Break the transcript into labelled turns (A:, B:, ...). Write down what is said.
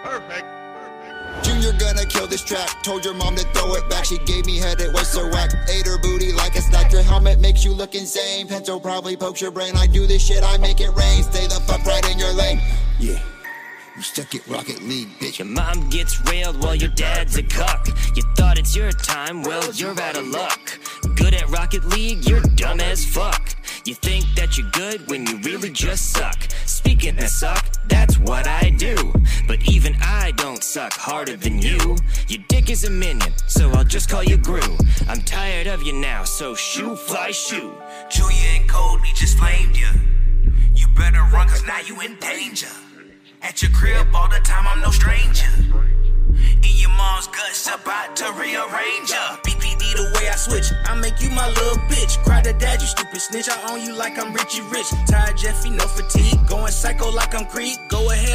A: Junior gonna kill this track. Told your mom to throw it back. She gave me head, it was so whack. Ate her booty like a snack. Your helmet makes you look insane. Pencil probably pokes your brain. I do this shit, I make it rain. Stay the fuck right in your lane. Yeah, you stuck at Rocket League, bitch.
B: Your mom gets railed while your dad's a cuck. You thought it's your time, well, you're out of luck. Good at Rocket League, you're dumb as fuck. You think that you're good when you really just suck. Speaking of suck, that's what I do. But even I don't suck harder than you. Your dick is a minion, so I'll just call you Gru. I'm tired of you now, so shoo, fly, shoo.
C: Junior and Cold, we just flamed ya. You better run, cause now you in danger. At your crib all the time, I'm no stranger. In your mom's guts, about to rearrange ya. BPD the way I switch, I make you my little bitch. Cry to dad, you stupid snitch, I own you like I'm Richie Rich. Tired Jeffy, no fatigue, going psycho like I'm Creed. Go ahead.